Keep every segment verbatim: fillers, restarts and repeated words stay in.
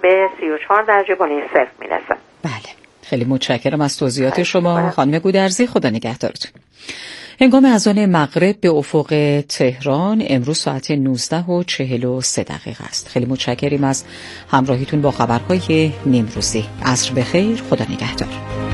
به سی و چهار درجه بنی صفر میرسه. بله، خیلی متشکرم از توضیحات شما خانم گودرزی. خدا نگهدارتون. هنگام اذان مغرب به افق تهران امروز ساعت نوزده و چهل و سه دقیقه است. خیلی متشکریم از همراهیتون با خبرهای نیمروزی. عصر بخیر، خدا نگهدار.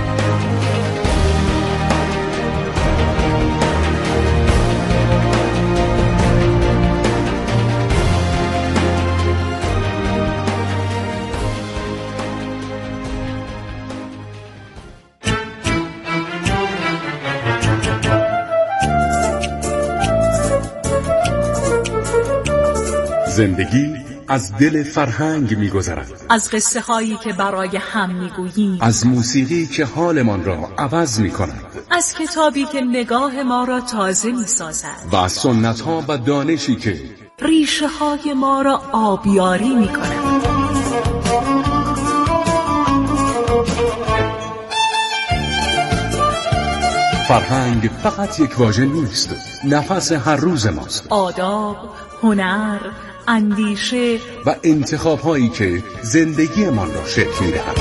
زندگی از دل فرهنگ می‌گذرد، از قصه هایی که برای هم می‌گوییم، از موسیقی که حالمان را عوض می‌کند، از کتابی که نگاه ما را تازه می‌سازد و از سنت‌ها و دانشی که ریشه های ما را آبیاری می‌کند. فرهنگ فقط یک واژه نیست، نفس هر روز ماست. آداب، هنر، اندیشه و انتخاب هایی که زندگی من را شکل می‌دهد.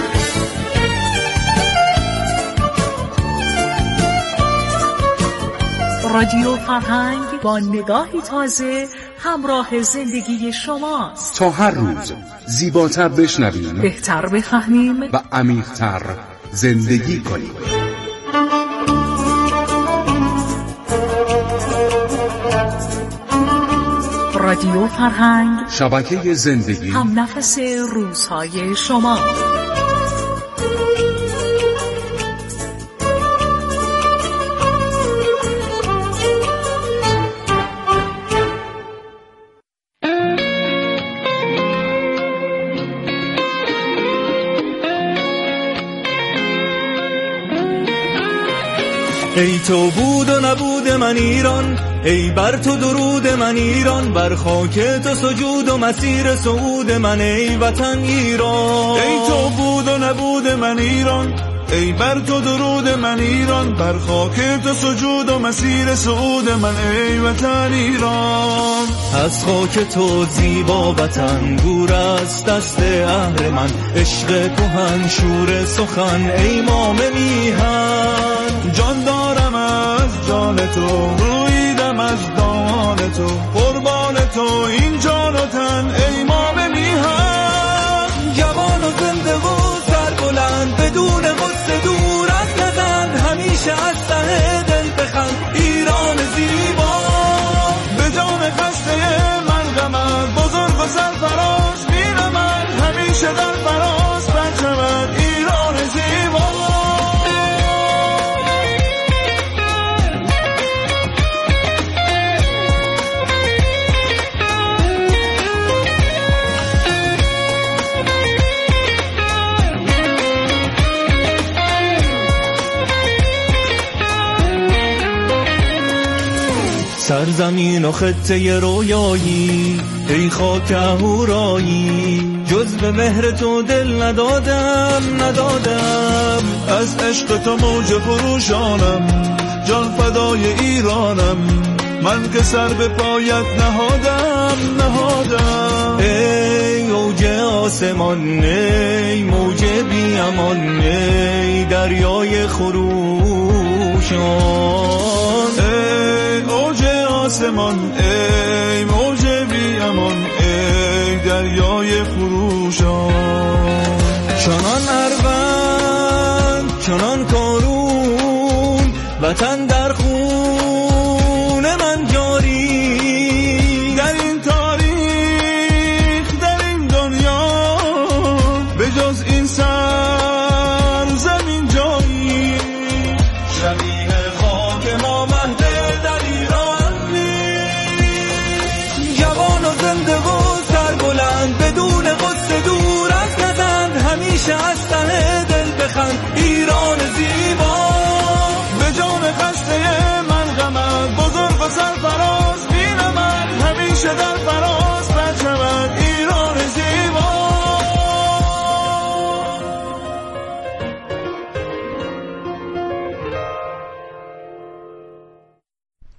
رادیو فرهنگ با نگاهی تازه همراه زندگی شماست. تا هر روز زیباتر بشنویم، بهتر بفهمیم و عمیق‌تر زندگی کنیم. رادیو فرهنگ، شبکه زندگی، هم نفس روزهای شما. ای تو بود و نبود من ایران، ای بر تو درود من ایران، بر خاک تو سجود و مسیر صعود من ای وطن ایران. ای تو بود و نبود من ایران، ای بر تو درود من ایران، بر خاک تو سجود و مسیر صعود من ای وطن ایران. از خاک تو زیبا وطن دور از دست اهل من، عشق کهن شور سخن ای مام میهن. جان دارم از جان تو، رویدم از دامان تو، قربان تو این جان و تن ای مام میهن. جوان و زنده و سربلند بدون غصه دور از نزن، همیشه از ته دل بخند ایران زیبا. به جان خسته من غمت بزرگ و سرفراز میرمد، همیشه در فراز پرچمت ایران زیبا. سرزمین و خطه رویایی ای خاک اهورایی، جز به مهر تو دل ندادم ندادم. از عشق تو موج فروشانم، جان فدای ایرانم، من که سر به پایت نهادم نهادم. ای اوج آسمان، ای موج بی امان، ای دریای خروشان. ای اوج آسمان، ای موج بی امان، ای دریای خروشان. چنان اروند چنان کارون، وطن در خون من جاری. در این تاریخ در این دنیا به جز این سر زمین جایی، شبیه خاک ما مهد در ایران نیست. جوان و زنده و سربلند بدون غصه دور از نزن، همیشه از ته دل بخند ایران زیبا. به جان خسته من غمت بزرگ و سرفراز میرمد، همیشه در فراز پرچمت ایران زیبا.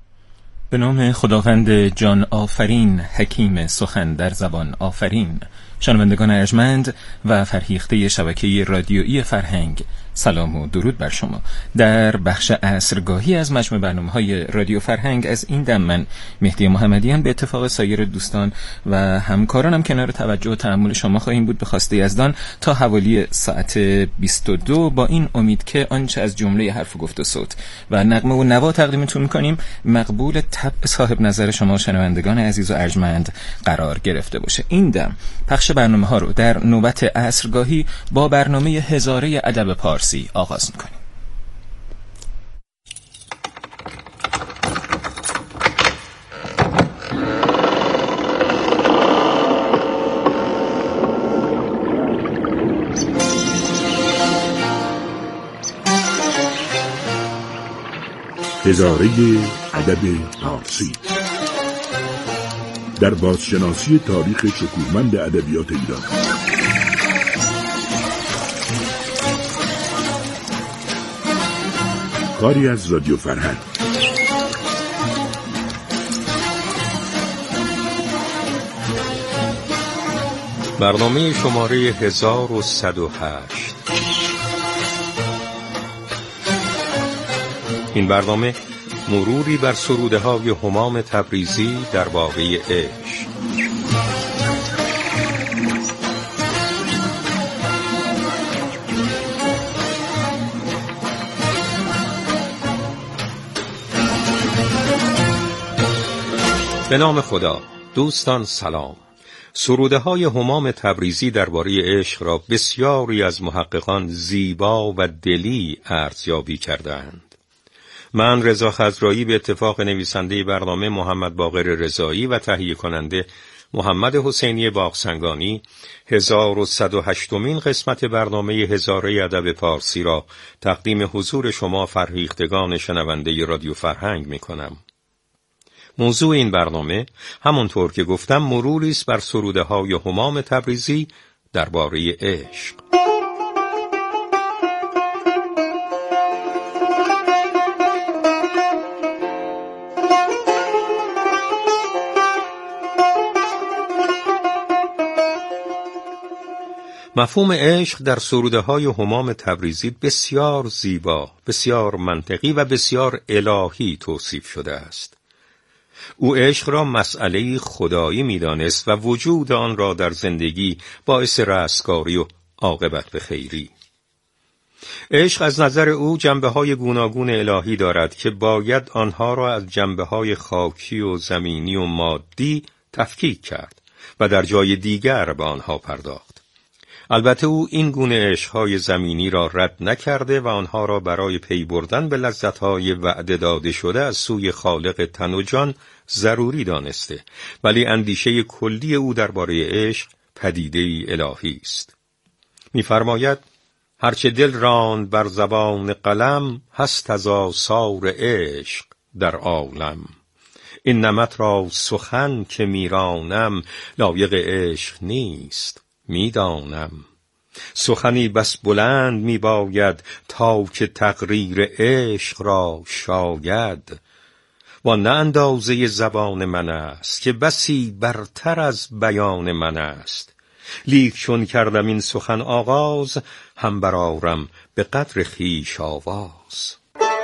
به نام خداوند جان آفرین، حکیم سخن در زبان آفرین. شنوندگان ارجمند و فرهیخته شبکه رادیویی فرهنگ، سلام و درود بر شما. در بخش عصرگاهی از مجموع برنامه‌های رادیو فرهنگ از این دم من مهدی محمدیان به اتفاق سایر دوستان و همکارانم کنار توجه و تأمل شما خواهیم بود به خواسته یزدان تا حوالی ساعت بیست و دو، با این امید که آنچه از جمله حرف و گفت و صوت و نغمه و نوا تقدیمتون می‌کنیم مقبول طب صاحب نظر شما شنوندگان عزیز و ارجمند قرار گرفته باشه. این دم پخش برنامه‌ها رو در نوبت عصرگاهی با برنامه هزاره ادب پارسی آغاز می‌کنیم. هزاره ادب پارسی در بازشناسی تاریخ شکوهمند ادبیات ایران. کاری از رادیو فرهنگ. برنامه شماره هزار و صد و هشت. این برنامه مروری بر سروده های همام تبریزی در واقعه عشق. به نام خدا. دوستان سلام. سروده های همام تبریزی درباره عشق را بسیاری از محققان زیبا و دلی ارزیابی کردند. من رضا خضرایی به اتفاق نویسنده برنامه محمد باقر رضایی و تهیه کننده محمد حسینی باغسنگانی هزار و صد و هشتمین قسمت برنامه هزاره ادب پارسی را تقدیم حضور شما فرهیختگان شنونده رادیو فرهنگ می کنم. موضوع این برنامه همونطور که گفتم مروری است بر سروده های همام تبریزی درباره عشق. مفهوم عشق در سروده های همام تبریزی بسیار زیبا، بسیار منطقی و بسیار الهی توصیف شده است. او عشق را مسئله خدایی می‌دانست و وجود آن را در زندگی باعث رستگاری و عاقبت به خیری. عشق از نظر او جنبه‌های گوناگون الهی دارد که باید آنها را از جنبه‌های خاکی و زمینی و مادی تفکیک کرد و در جای دیگر به آنها پرداخت. البته او این گونه عشق‌های زمینی را رد نکرده و آنها را برای پی بردن به لذت‌های وعده داده شده از سوی خالق تن و جان ضروری دانسته، ولی اندیشه کلی او درباره عشق پدیده‌ای الهی است. می‌فرماید هرچه دل راند بر زبان قلم، هست از آثار عشق در عالم. این نمط را سخن که میرانم، لایق عشق نیست میدانم. سخنی بس بلند می باید تا که تقریر عشق را شاید. و نه اندازه زبان من است که بسی برتر از بیان من است. لیک چون کردم این سخن آغاز، هم برارم به قدر خویش آواز.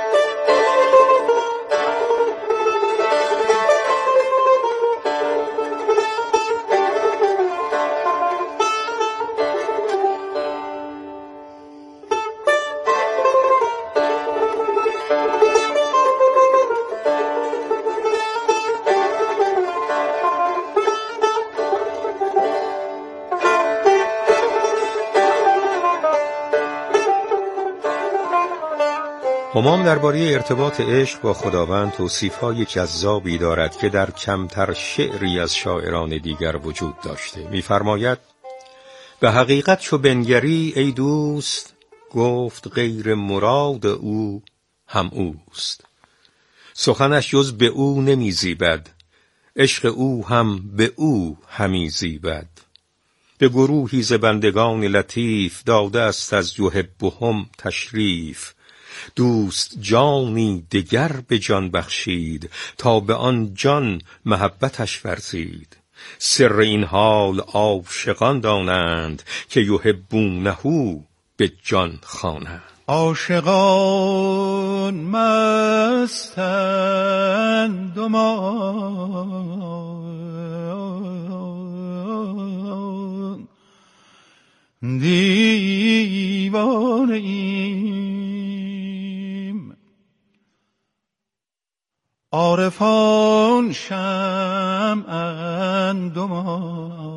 همام درباره ارتباط عشق با خداوند توصیف‌های جذابی دارد که در کمتر شعری از شاعران دیگر وجود داشته. می‌فرماید به حقیقت چو بنگری ای دوست، گفت غیر مراد او هم اوست. سخنش جز به او نمی‌زیبد، عشق او هم به او همی زیبد. به گروهی ز بندگان لطیف، داده است از یحبهم تشریف. دوست جانی دگر به جان بخشید، تا به آن جان محبتش ورزید. سر این حال عاشقان دانند که یحبونه به جان خوانند. عاشقان مستند و ما دیوانه ایم، عارفان شمعند و ما.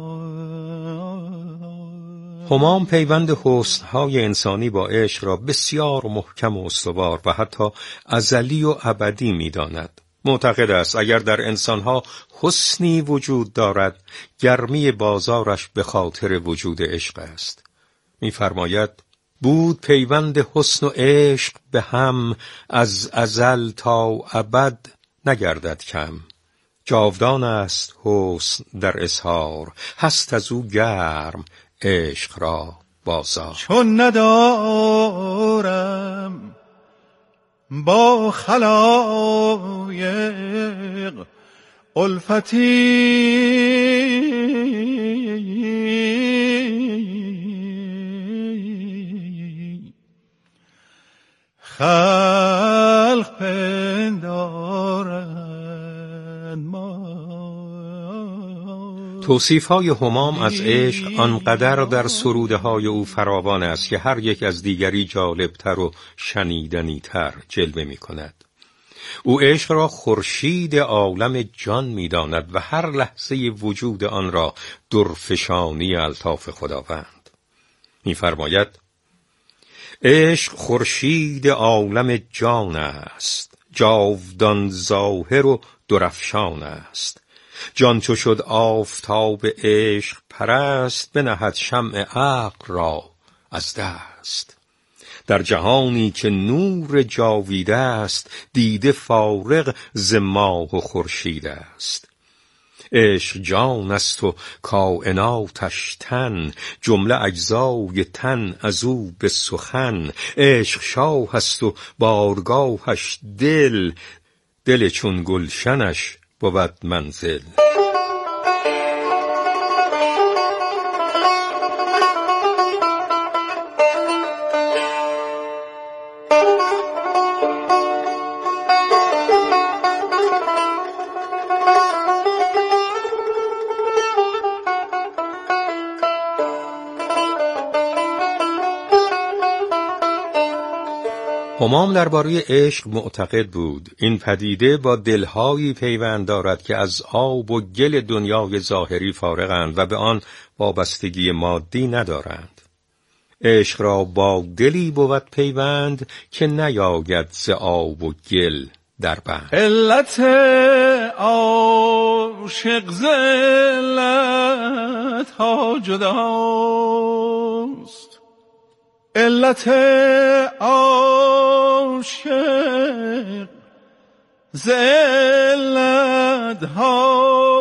همام پیوند حسن‌های انسانی با عشق را بسیار محکم و استوار و حتی ازلی و ابدی می‌داند. معتقد است اگر در انسانها حسنی وجود دارد، گرمی بازارش به خاطر وجود عشق است. می‌فرماید بود پیوند حسن و عشق به هم، از ازل تا ابد نگردد کم. جاودان است حسن در اظهار، هست از او گرم عشق را بازار. چون ندارم با خلایق الفتی، خلق پندارند ما. توصیف‌های همام از عشق آنقدر در سروده‌های او فراوان است که هر یک از دیگری جالبتر و شنیدنی‌تر جلوه می‌کند. او عشق را خورشید عالم جان می‌داند و هر لحظه وجود آن را درفشانی الطاف خداوند. می‌فرماید عشق خورشید عالم جان است، جاودان ظاهر و درفشان است. جان چو شد آفتاب عشق پرست، بنهد شمع عقل را از دست. در جهانی که نور جاویده است، دیده فارغ ز ماه و خورشید است. عشق جان است و کائناتش تن، جمله اجزای تن از او به سخن. عشق شاه است و بارگاهش دل، دل چون گلشنش بود منزل. همام درباره عشق معتقد بود این پدیده با دلهایی پیوند دارد که از آب و گل دنیای ظاهری فارغند و به آن وابستگی مادی ندارند. عشق را با دلی بود پیوند که نیاید ز آب و گل در بند. علت عاشق ذلت ها جداست، علت عاشق ذلت ها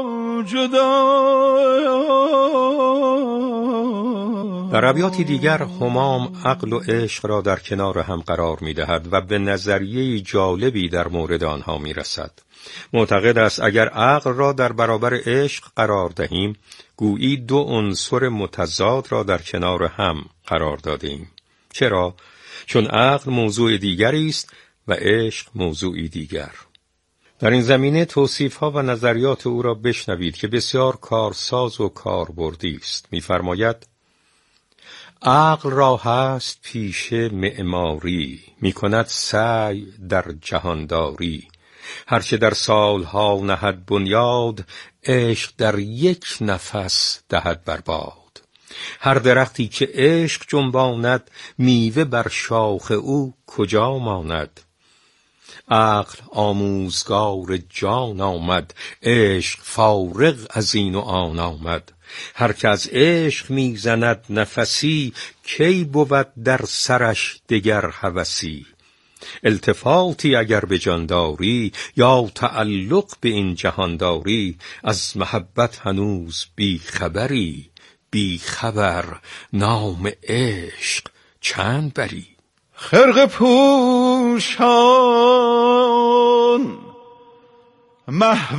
جداست. در ابیاتی دیگر همام عقل و عشق را در کنار هم قرار می دهد و به نظریه جالبی در مورد آنها می رسد. معتقد است اگر عقل را در برابر عشق قرار دهیم، گویی دو عنصر متضاد را در کنار هم قرار دادیم. چرا؟ چون عقل موضوع دیگری است و عشق موضوعی دیگر. در این زمینه توصیف‌ها و نظریات او را بشنوید که بسیار کارساز و کاربردی است. می‌فرماید عقل را هست پیشه معماری، می‌کند سعی در جهانداری. هرچه در سالها نهد بنیاد، عشق در یک نفس دهد برباد. هر درختی که عشق جنباند، میوه بر شاخ او کجا ماند. عقل آموزگار جان آمد، عشق فارغ از این و آن آمد. هر که از عشق میزند نفسی، کی بود در سرش دگر هوسی. التفاتی اگر به جان داری، یا تعلق به این جهان داری، از محبت هنوز بی خبری. بی خبر نام عشق چند بری. خرقه پوشان محو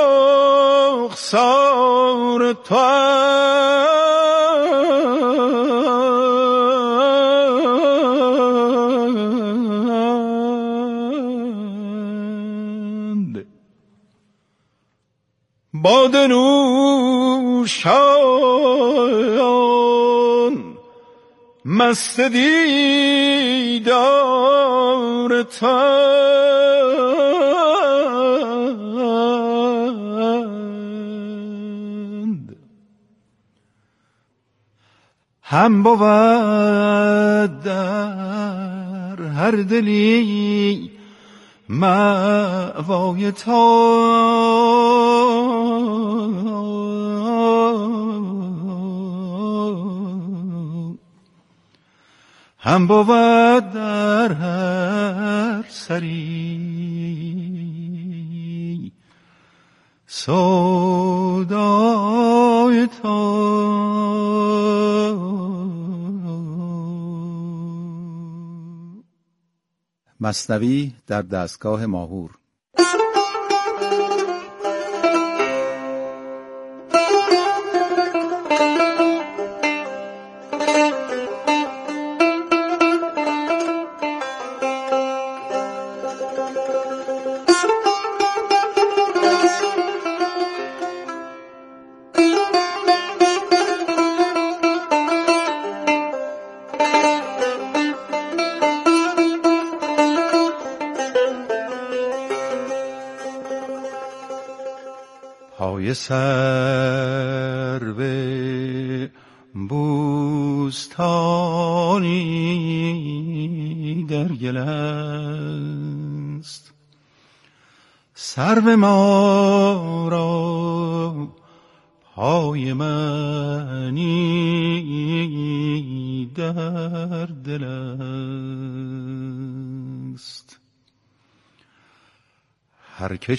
رخسار توند باد نوشان مست دیدار توند هم بود در هر دلی مأوای تو هم بود در هر سری سودای تو. مثنوی در دستگاه ماهور. پای سرو بوستانی در گل است، سرو ما را پای منی در دل است. هر که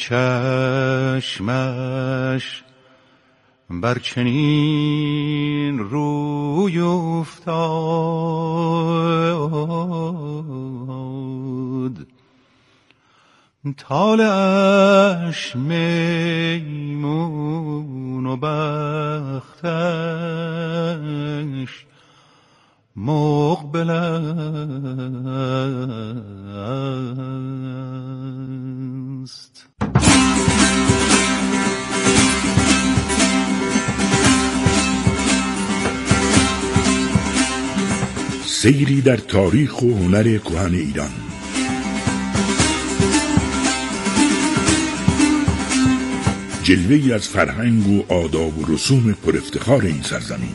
چشمش بر چنین روی افتاد، طالعش میمون و بختش مقبل است. سیری در تاریخ و هنر کهن ایران. جلوه‌ای از فرهنگ و آداب و رسوم پر افتخار این سرزمین.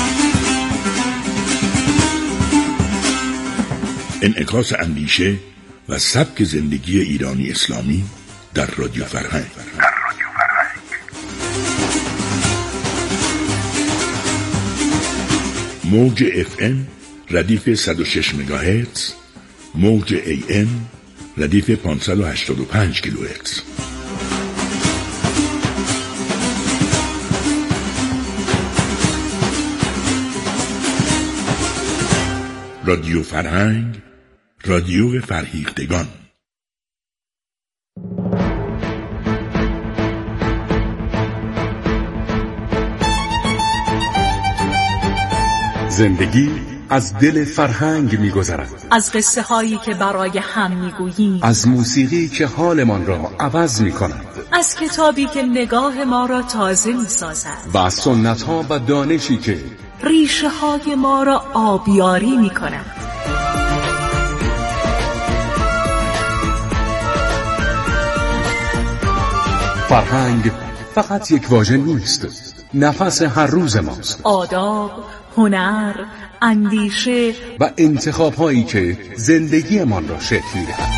انعکاس اندیشه و سبک زندگی ایرانی اسلامی در رادیو فرهنگ. موج اف ام ردیف صد و شش مگاهرتز، موج ای ام ردیف پانصد و هشتاد و پنج کیلوهرتز. رادیو فرهنگ، رادیو فرهیختگان. زندگی از دل فرهنگ می‌گذرد. از قصه هایی که برای هم می‌گوییم، از موسیقی که حالمان را عوض می‌کند، از کتابی که نگاه ما را تازه می‌سازد و از سنت‌ها و دانشی که ریشه های ما را آبیاری می‌کند. فرهنگ فقط یک واژه نیست، نفس هر روز ماست. آداب، هنر، اندیشه و انتخاب‌هایی که زندگیمان را شکل می‌دهد.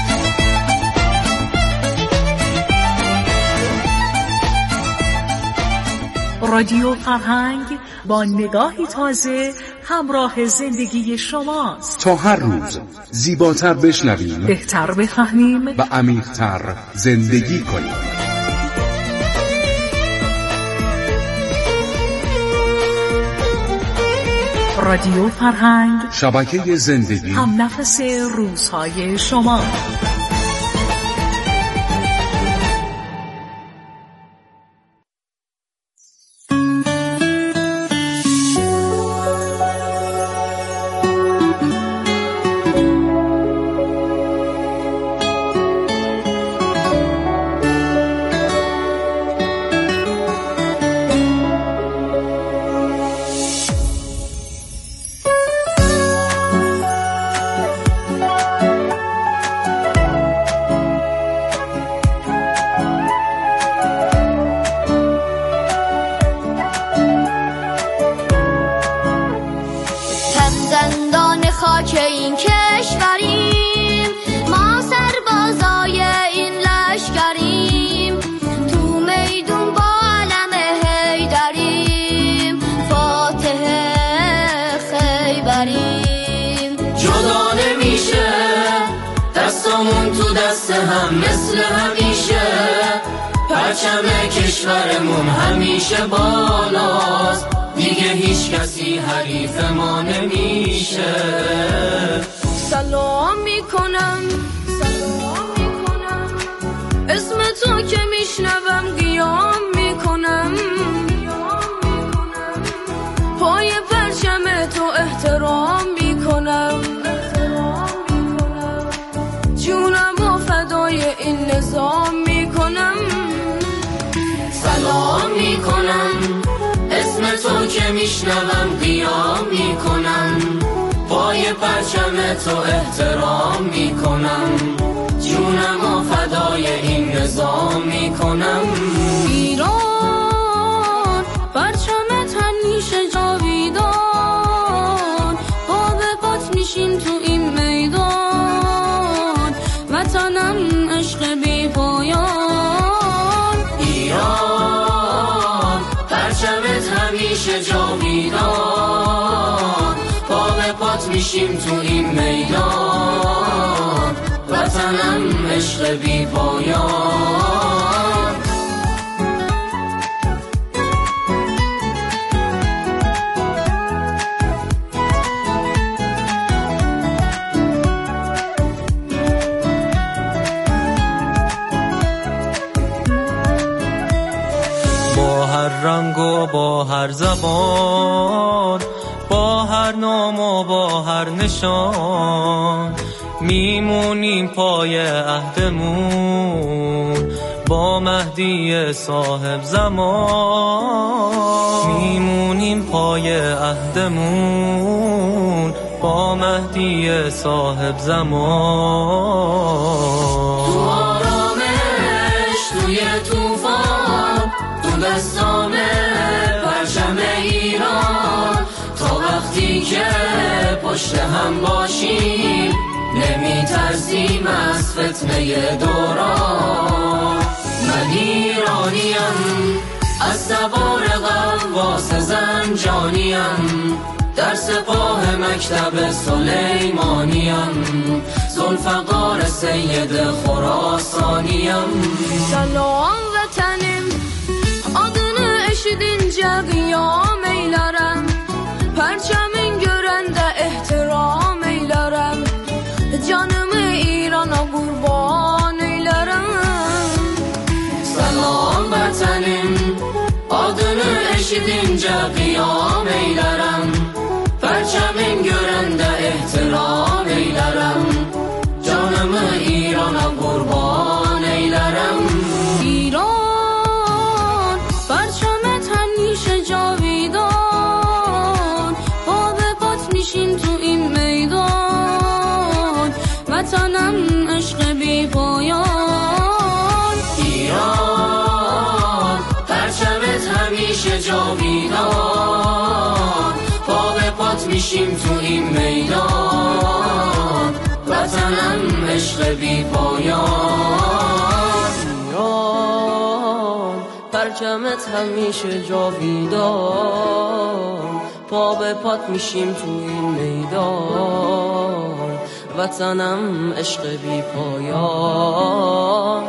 رادیو فرهنگ با نگاهی تازه همراه زندگی شماست. تا هر روز زیباتر بشنویم، بهتر بفهمیم و عمیق‌تر زندگی کنیم. رادیو فرهنگ، شبکه زندگی، هم نفس روزهای شما. خاک این کشوریم، ما سربازای این لشکریم، تو میدون با علم حیدریم، فاتح خیبریم. جدا نمیشه دستمون تو دست هم مثل همیشه، پرچم کشورمون همیشه بالاست، دیگه هیچ کسی حریف ما نمیشه. سلام میکنم سلام میکنم، اسم تو که میشنوم قیام میکنم، پای پرچم تو احترام میکنم، جونم و فدای این نظام میکنم. سلام میکنم اسم تو که میشنوم قیام میکنم، پای پرچم تو احترام میکنم، جونم و فدای این نظام میکنم. ایران پرچمت همیشه جاویدان، پا به پات میشیم تو این میدان، وطنم عشق بی پایان. ایران پرچمت همیشه جاویدان، پا به پات میشیم تو این میدان، وطنم عشق بی پایان. با هر رنگ و با هر زبان، با هر نام و با هر نشان، میمونیم پای عهدمون با مهدی صاحب زمان، میمونیم پای عهدمون با مهدی صاحب زمان. تو آرامش توی توفان، تو دستام پرچم ایران، تا وقتی که پشت هم باشیم نمی ترسیم از فتنه دوران. من ایرانیم از سوار غواص زنجانیم، در سپاه مکتب سلیمانیم، ذوالفقار سید خراسانیم. سلام وطنیم adını eşidince qiyam eylərəm, pərçəmin görəndə ehtiram eylərəm, canımı İrana qurban eylərəm. Salam vətənim, adını eşidince qiyam eylərəm, pərçəmin görəndə ehtiram eylərəm, canımı İrana qurban eylərəm. ایران پرچمت همیشه جاویدان، پا به پات میشیم تو این میدان، وطنم عشق بی پایان. ایران پرچمت همیشه جاویدان، پا به پات میشیم تو این میدان، وطنم عشق بی پایان. ایران پرچمت همیشه جاویدان، پا به پات میشیم تو این میدان، وطنم عشق بی پایان.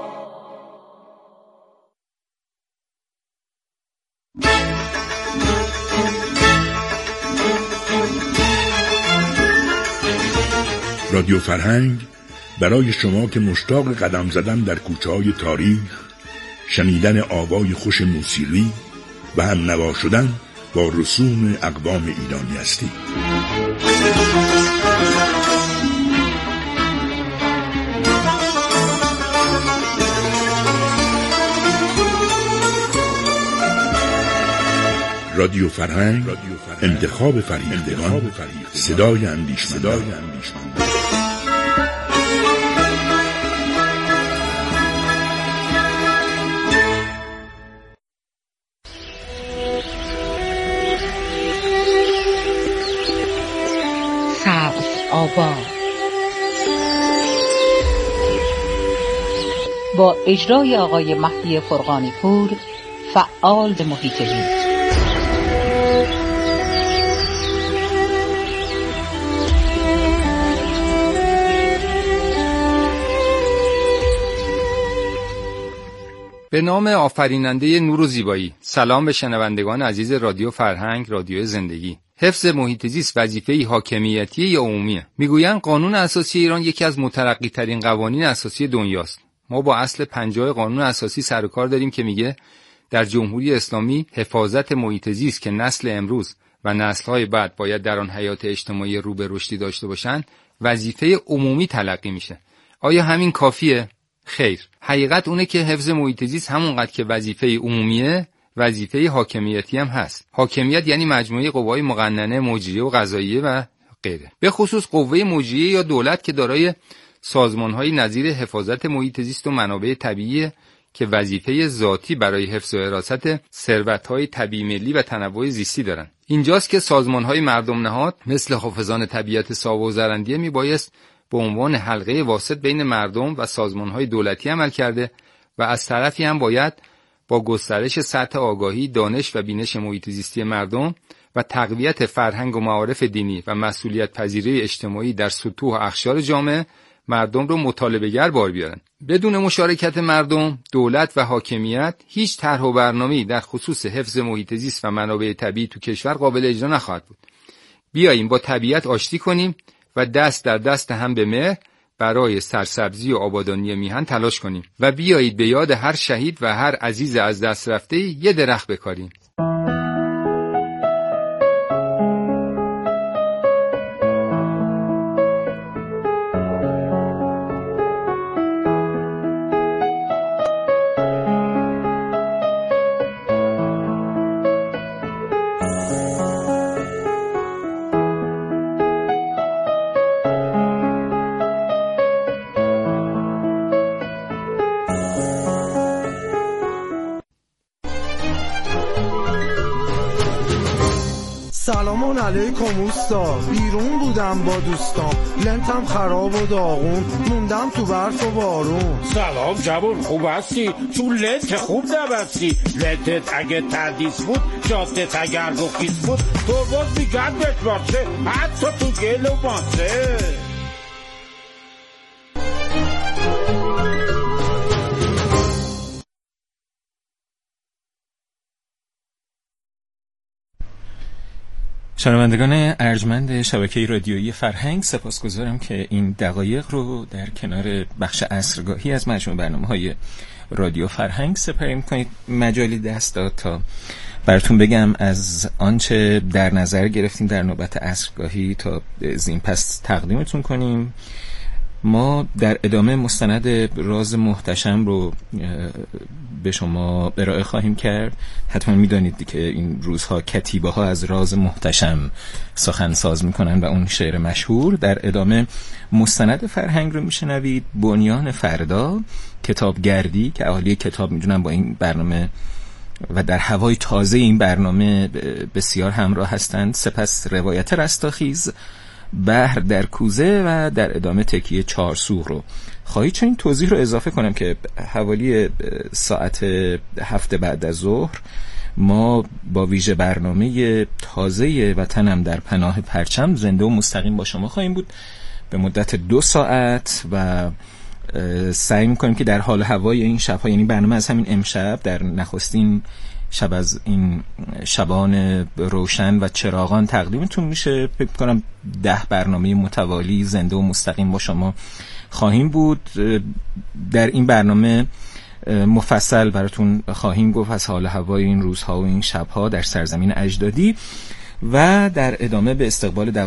رادیو فرهنگ برای شما که مشتاق قدم زدن در کوچه‌های تاریخ، شنیدن آوای خوش موسیقی و هم نوا شدن با رسوم اقوام ایرانی هستید. رادیو فرهنگ، انتخاب فریختگان، صدای اندیشمندان. آباد با اجرای آقای مهدی فرغانی پور، فعال محیط زیست. به نام آفریننده نور و زیبایی. سلام به شنوندگان عزیز رادیو فرهنگ، رادیو زندگی. حفظ محیط زیست وظیفه‌ای حاکمیتی یا عمومیه. میگویند قانون اساسی ایران یکی از مترقی ترین قوانین اساسی دنیاست. ما با اصل پنجاه قانون اساسی سر و کار داریم که میگه در جمهوری اسلامی حفاظت محیط زیست که نسل امروز و نسل‌های بعد باید در آن حیات اجتماعی رو به رشدی داشته باشند، وظیفه عمومی تلقی میشه. آیا همین کافیه؟ خیر. حقیقت اونه که حفظ محیط زیست همونقدر که وظیفه عمومیه، وظیفه حاکمیتی هم هست. حاکمیت یعنی مجموعه قوای مقننه، مجریه و قضاییه و غیره. به خصوص قوه مجریه یا دولت که دارای سازمان‌های نظیر حفاظت محیط زیست و منابع طبیعی که وظیفه ذاتی برای حفظ و حراست ثروت‌های طبیعی ملی و تنوع زیستی دارن. اینجاست که سازمان‌های مردم نهاد مثل حافظان طبیعت ساوا و زرندیه میبایست به عنوان حلقه واسط بین مردم و سازمان‌های دولتی عمل کرده و از طرفی هم باید با گسترش سطح آگاهی، دانش و بینش محیط زیستی مردم و تقویت فرهنگ و معارف دینی و مسئولیت پذیری اجتماعی در سطوح و اقشار جامعه مردم رو مطالبه‌گر بار بیارن. بدون مشارکت مردم، دولت و حاکمیت هیچ طرح و برنامه‌ای در خصوص حفظ محیط زیست و منابع طبیعی تو کشور قابل اجرا نخواهد بود. بیاییم با طبیعت آشتی کنیم و دست در دست هم به مهر برای سرسبزی و آبادانی میهن تلاش کنیم و بیایید به یاد هر شهید و هر عزیز از دست رفته یه درخت بکاریم. سلام علیکم اوستا، بیرون بودم با دوستام، لنتم خراب و داغون، موندم تو برف و بارون. سلام جوون، خوب هستی؟ تو لنت خوب نبستی، لنتت اگه تردیس بود، جادت اگر رخیص بود، تو باز میگن بهت باشه، حتی تو گل و ماسه. شنوندگان ارجمند شبکه رادیویی فرهنگ، سپاسگزارم که این دقایق رو در کنار بخش عصرگاهی از مجموع برنامه‌های رادیو فرهنگ سپری می‌کنید. مجالی دست داد تا براتون بگم از آنچه در نظر گرفتیم در نوبت عصرگاهی تا زین پس تقدیمتون کنیم. ما در ادامه مستند راز محتشم رو به شما ارائه خواهیم کرد. حتما میدانید که این روزها کتیبه ها از راز محتشم سخن ساز میکنن و اون شعر مشهور. در ادامه مستند فرهنگ رو میشنوید، بنیان فردا، کتابگردی که اهالی کتاب میدونن با این برنامه و در هوای تازه این برنامه بسیار همراه هستند. سپس روایت رستاخیز، بحر در کوزه و در ادامه تکیه چارسوق رو خواهید. چون این توضیح رو اضافه کنم که حوالی ساعت هفت بعد از ظهر ما با ویژه برنامه تازه وطنم در پناه پرچم زنده و مستقیم با شما خواهیم بود به مدت دو ساعت و سعی میکنیم که در حال هوای این شب‌ها، یعنی برنامه از همین امشب در نخستین شب از این شبان روشن و چراغان تقدیمتون میشه. فکر کنم ده برنامه متوالی زنده و مستقیم با شما خواهیم بود. در این برنامه مفصل براتون خواهیم گفت از حال هوای این روزها و این شبها در سرزمین اجدادی و در ادامه به استقبال